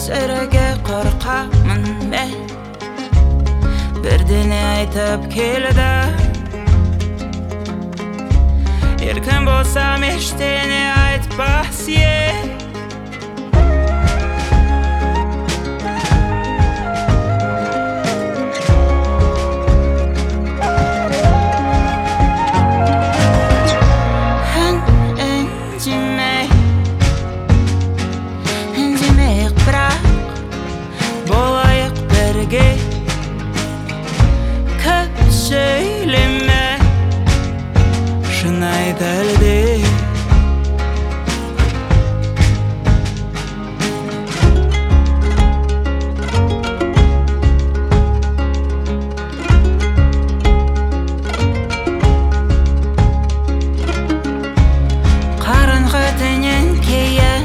Сүріге қорқамын мен, бірдеңе айтып келді. Еркін болсам ештеңе айтпас ем. Үндемейік бірақ болайық бірге. Көп сөйлеме, шын айт әлде. Қараңғы түннен кейін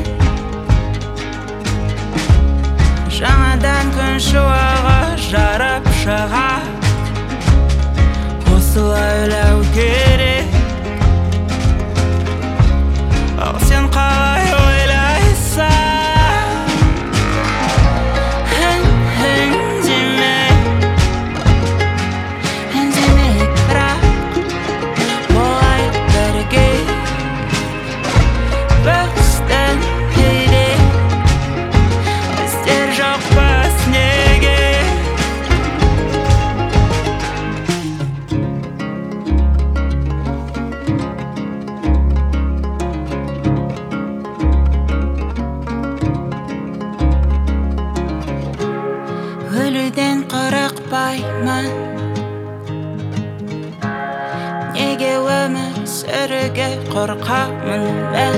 жаңадан күн шуағы жарып шығады. Осылай ойлау керек. Ал сен қалай ойлайсың? Үндемейік бірақ болайық бірге. Біздің үйде біздер жоқпыз неге? Өлуден қорықпаймын, неге өмір сүруге қорқамын мен?